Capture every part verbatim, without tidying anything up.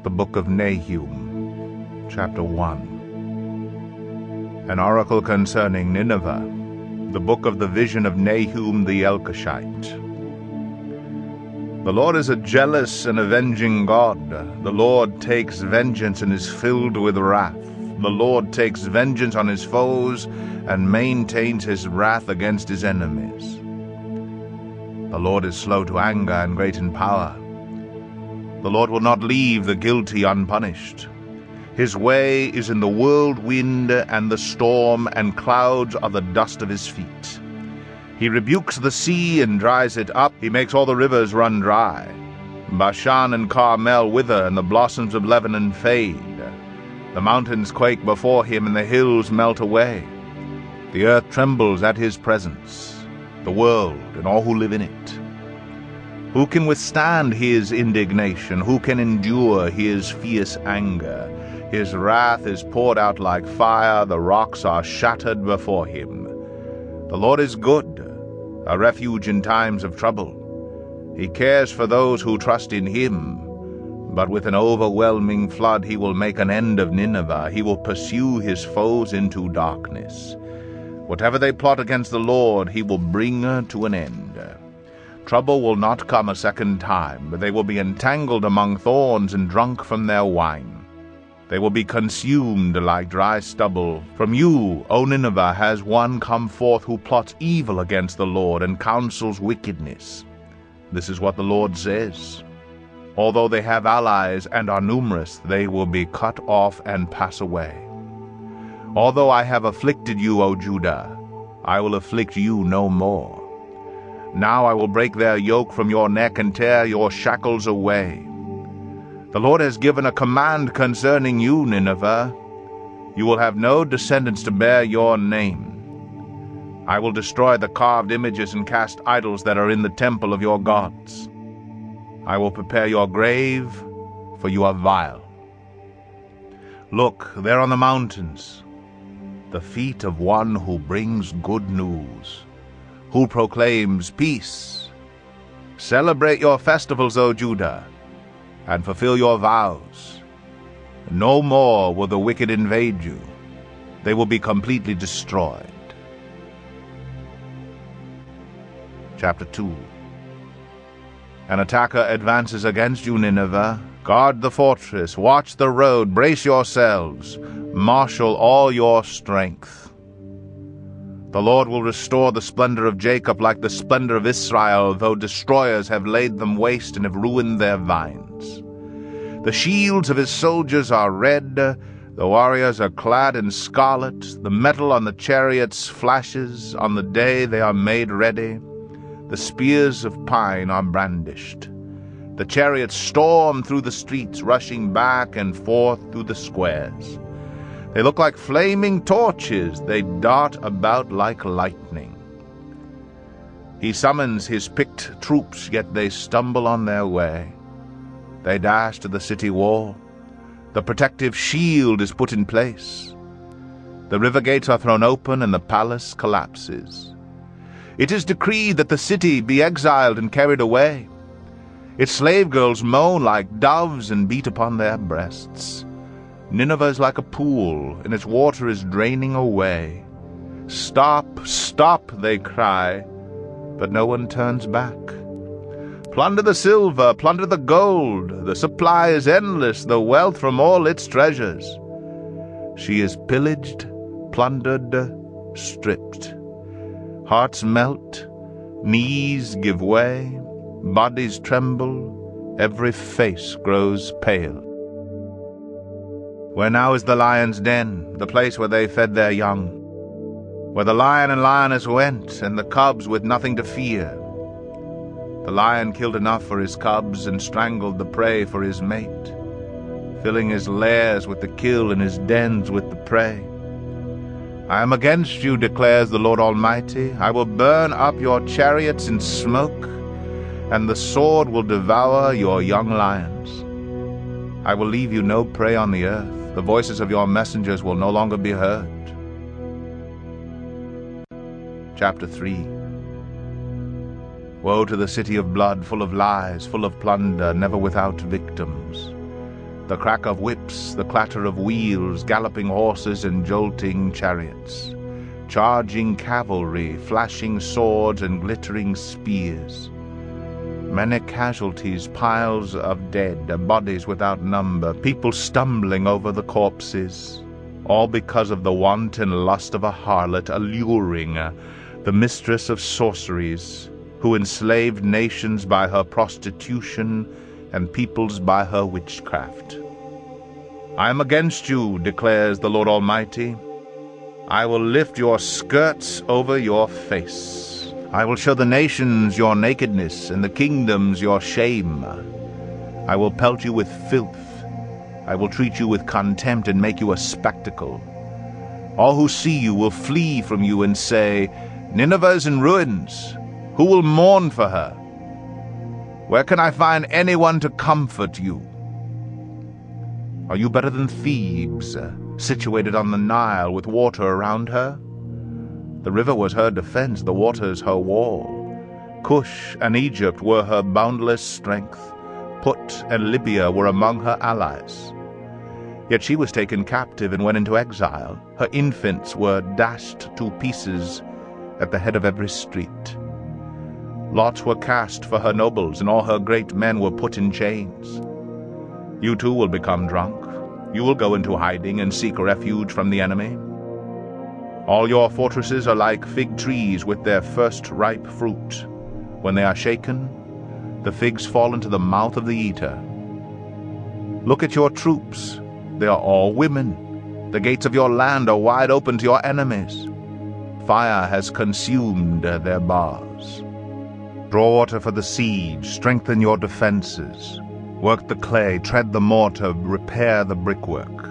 The Book of Nahum, Chapter one. An oracle concerning Nineveh. The book of the vision of Nahum the Elkoshite. The Lord is a jealous and avenging God. The Lord takes vengeance and is filled with wrath. The Lord takes vengeance on his foes and maintains his wrath against his enemies. The Lord is slow to anger and great in power. The Lord will not leave the guilty unpunished. His way is in the whirlwind and the storm, and clouds are the dust of his feet. He rebukes the sea and dries it up. He makes all the rivers run dry. Bashan and Carmel wither, and the blossoms of Lebanon fade. The mountains quake before him, and the hills melt away. The earth trembles at his presence, the world and all who live in it. Who can withstand his indignation? Who can endure his fierce anger? His wrath is poured out like fire. The rocks are shattered before him. The Lord is good, a refuge in times of trouble. He cares for those who trust in him. But with an overwhelming flood he will make an end of Nineveh. He will pursue his foes into darkness. Whatever they plot against the Lord, he will bring to an end. Trouble will not come a second time, but they will be entangled among thorns and drunk from their wine. They will be consumed like dry stubble. From you, O Nineveh, has one come forth who plots evil against the Lord and counsels wickedness. This is what the Lord says. Although they have allies and are numerous, they will be cut off and pass away. Although I have afflicted you, O Judah, I will afflict you no more. Now I will break their yoke from your neck and tear your shackles away. The Lord has given a command concerning you, Nineveh. You will have no descendants to bear your name. I will destroy the carved images and cast idols that are in the temple of your gods. I will prepare your grave, for you are vile. Look, there on the mountains, the feet of one who brings good news, who proclaims peace. Celebrate your festivals, O Judah, and fulfill your vows. No more will the wicked invade you. They will be completely destroyed. Chapter two. An attacker advances against you, Nineveh. Guard the fortress, watch the road, brace yourselves, marshal all your strength. The Lord will restore the splendor of Jacob like the splendor of Israel, though destroyers have laid them waste and have ruined their vines. The shields of his soldiers are red, the warriors are clad in scarlet, the metal on the chariots flashes on the day they are made ready. The spears of pine are brandished. The chariots storm through the streets, rushing back and forth through the squares. They look like flaming torches. They dart about like lightning. He summons his picked troops, yet they stumble on their way. They dash to the city wall. The protective shield is put in place. The river gates are thrown open, and the palace collapses. It is decreed that the city be exiled and carried away. Its slave girls moan like doves and beat upon their breasts. Nineveh is like a pool, and its water is draining away. Stop, stop, they cry, but no one turns back. Plunder the silver, plunder the gold. The supply is endless, the wealth from all its treasures. She is pillaged, plundered, stripped. Hearts melt, knees give way, bodies tremble, every face grows pale. Where now is the lion's den, the place where they fed their young, where the lion and lioness went, and the cubs with nothing to fear. The lion killed enough for his cubs and strangled the prey for his mate, filling his lairs with the kill and his dens with the prey. I am against you, declares the Lord Almighty. I will burn up your chariots in smoke, and the sword will devour your young lions. I will leave you no prey on the earth. The voices of your messengers will no longer be heard. Chapter three. Woe to the city of blood, full of lies, full of plunder, never without victims. the crack of whips, the clatter of wheels, galloping horses and jolting chariots, charging cavalry, flashing swords and glittering spears. Many casualties, piles of dead, bodies without number, people stumbling over the corpses, all because of the wanton lust of a harlot alluring the mistress of sorceries, who enslaved nations by her prostitution and peoples by her witchcraft. I am against you, declares the Lord Almighty. I will lift your skirts over your face. I will show the nations your nakedness, and the kingdoms your shame. I will pelt you with filth. I will treat you with contempt and make you a spectacle. All who see you will flee from you and say, Nineveh is in ruins. Who will mourn for her? Where can I find anyone to comfort you? Are you better than Thebes, situated on the Nile with water around her? The river was her defense, the waters her wall. Cush and Egypt were her boundless strength. Put and Libya were among her allies. Yet she was taken captive and went into exile. Her infants were dashed to pieces at the head of every street. Lots were cast for her nobles, and all her great men were put in chains. You too will become drunk. You will go into hiding and seek refuge from the enemy. All your fortresses are like fig trees with their first ripe fruit. When they are shaken, the figs fall into the mouth of the eater. Look at your troops. They are all women. The gates of your land are wide open to your enemies. Fire has consumed their bars. Draw water for the siege, strengthen your defenses. Work the clay, tread the mortar, repair the brickwork.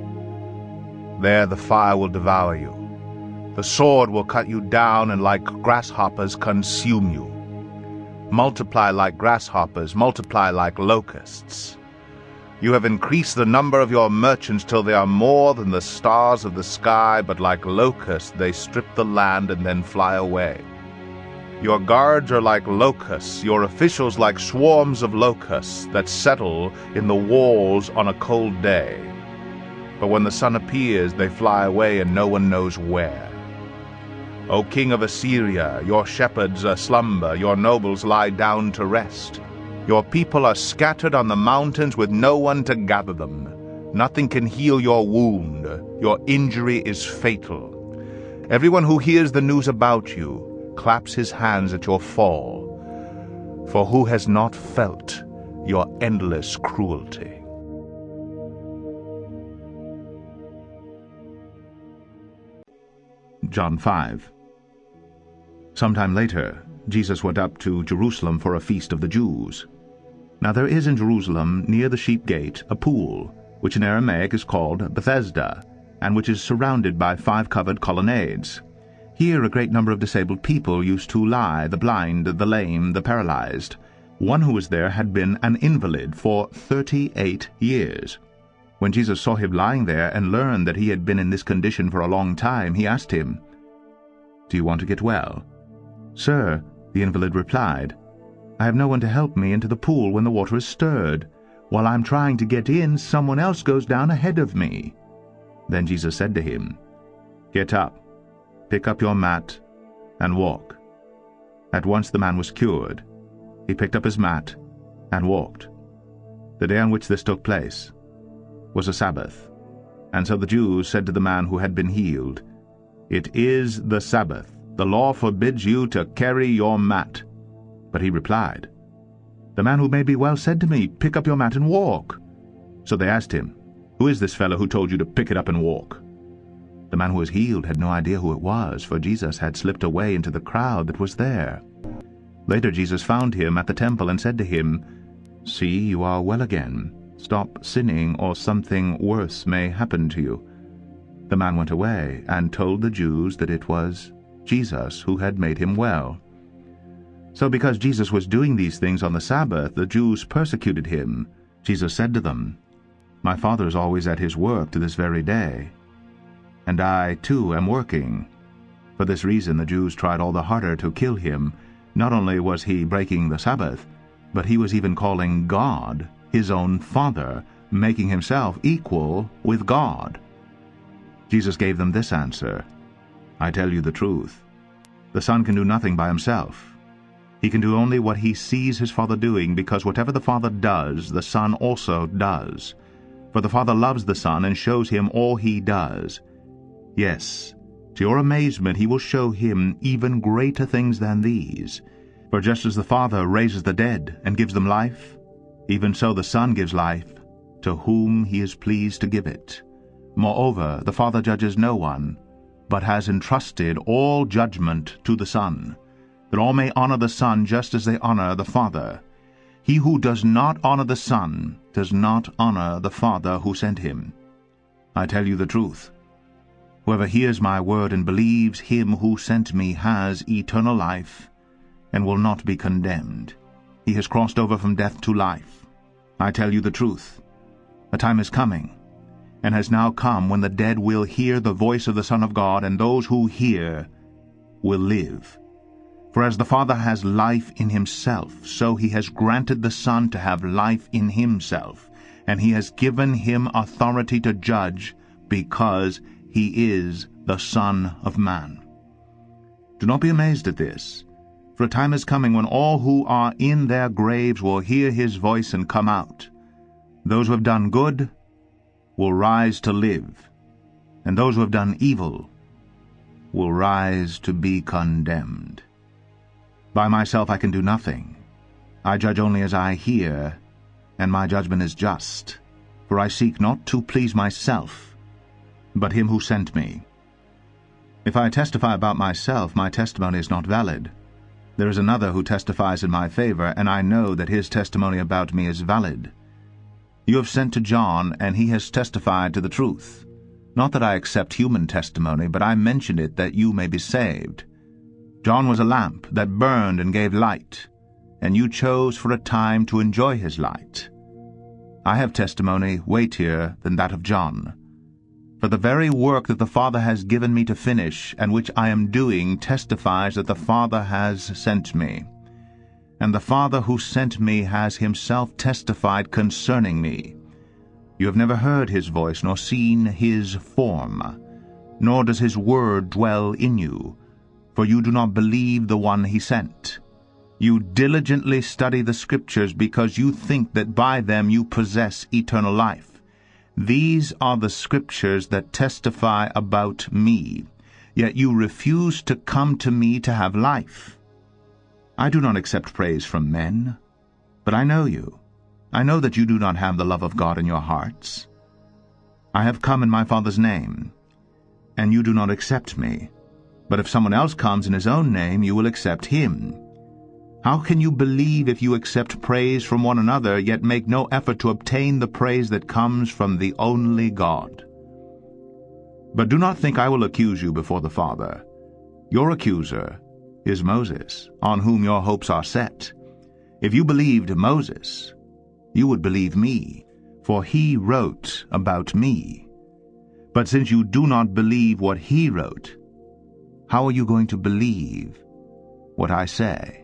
There the fire will devour you. The sword will cut you down and like grasshoppers consume you. Multiply like grasshoppers, multiply like locusts. You have increased the number of your merchants till they are more than the stars of the sky, but like locusts they strip the land and then fly away. Your guards are like locusts, your officials like swarms of locusts that settle in the walls on a cold day. But when the sun appears, they fly away and no one knows where. O king of Assyria, your shepherds are slumber, your nobles lie down to rest. Your people are scattered on the mountains with no one to gather them. Nothing can heal your wound. Your injury is fatal. Everyone who hears the news about you claps his hands at your fall. For who has not felt your endless cruelty? John five. Sometime later, Jesus went up to Jerusalem for a feast of the Jews. Now there is in Jerusalem, near the sheep gate, a pool, which in Aramaic is called Bethesda, and which is surrounded by five covered colonnades. Here a great number of disabled people used to lie, the blind, the lame, the paralyzed. One who was there had been an invalid for thirty-eight years. When Jesus saw him lying there and learned that he had been in this condition for a long time, he asked him, "Do you want to get well?" "Sir," the invalid replied, "I have no one to help me into the pool when the water is stirred. While I am trying to get in, someone else goes down ahead of me." Then Jesus said to him, "Get up, pick up your mat, and walk." At once the man was cured. He picked up his mat and walked. The day on which this took place was a Sabbath. And so the Jews said to the man who had been healed, "It is the Sabbath. The law forbids you to carry your mat." But he replied, "The man who made me well said to me, 'Pick up your mat and walk.'" So they asked him, "Who is this fellow who told you to pick it up and walk?" The man who was healed had no idea who it was, for Jesus had slipped away into the crowd that was there. Later Jesus found him at the temple and said to him, "See, you are well again. Stop sinning, or something worse may happen to you." The man went away and told the Jews that it was Jesus who had made him well. So because Jesus was doing these things on the Sabbath, the Jews persecuted him. Jesus said to them, "My Father is always at his work to this very day, and I too am working." For this reason the Jews tried all the harder to kill him. Not only was he breaking the Sabbath, but he was even calling God his own Father, making himself equal with God. Jesus gave them this answer, I tell you the truth. The Son can do nothing by himself. He can do only what he sees his Father doing, because whatever the Father does, the Son also does. For the Father loves the Son and shows him all he does. Yes, to your amazement he will show him even greater things than these. For just as the Father raises the dead and gives them life, even so the Son gives life to whom he is pleased to give it. Moreover, the Father judges no one, but has entrusted all judgment to the Son, that all may honor the Son just as they honor the Father. He who does not honor the Son does not honor the Father who sent him. I tell you the truth. Whoever hears my word and believes him who sent me has eternal life, and will not be condemned. He has crossed over from death to life. I tell you the truth. A time is coming, and has now come, when the dead will hear the voice of the Son of God, and those who hear will live. For as the Father has life in himself, so he has granted the Son to have life in himself, and he has given him authority to judge, because he is the Son of Man. Do not be amazed at this, for a time is coming when all who are in their graves will hear his voice and come out. Those who have done good will rise to live, and those who have done evil will rise to be condemned. By myself I can do nothing. I judge only as I hear, and my judgment is just, for I seek not to please myself, but him who sent me. If I testify about myself, my testimony is not valid. There is another who testifies in my favor, and I know that his testimony about me is valid. You have sent to John, and he has testified to the truth. Not that I accept human testimony, but I mention it that you may be saved. John was a lamp that burned and gave light, and you chose for a time to enjoy his light. I have testimony weightier than that of John. For the very work that the Father has given me to finish, and which I am doing, testifies that the Father has sent me. And the Father who sent me has himself testified concerning me. You have never heard his voice, nor seen his form, nor does his word dwell in you, for you do not believe the one he sent. You diligently study the Scriptures, because you think that by them you possess eternal life. These are the Scriptures that testify about me, yet you refuse to come to me to have life. I do not accept praise from men, but I know you. I know that you do not have the love of God in your hearts. I have come in my Father's name, and you do not accept me. But if someone else comes in his own name, you will accept him. How can you believe if you accept praise from one another, yet make no effort to obtain the praise that comes from the only God? But do not think I will accuse you before the Father. Your accuser is Moses, on whom your hopes are set. If you believed Moses, you would believe me, for he wrote about me. But since you do not believe what he wrote, how are you going to believe what I say?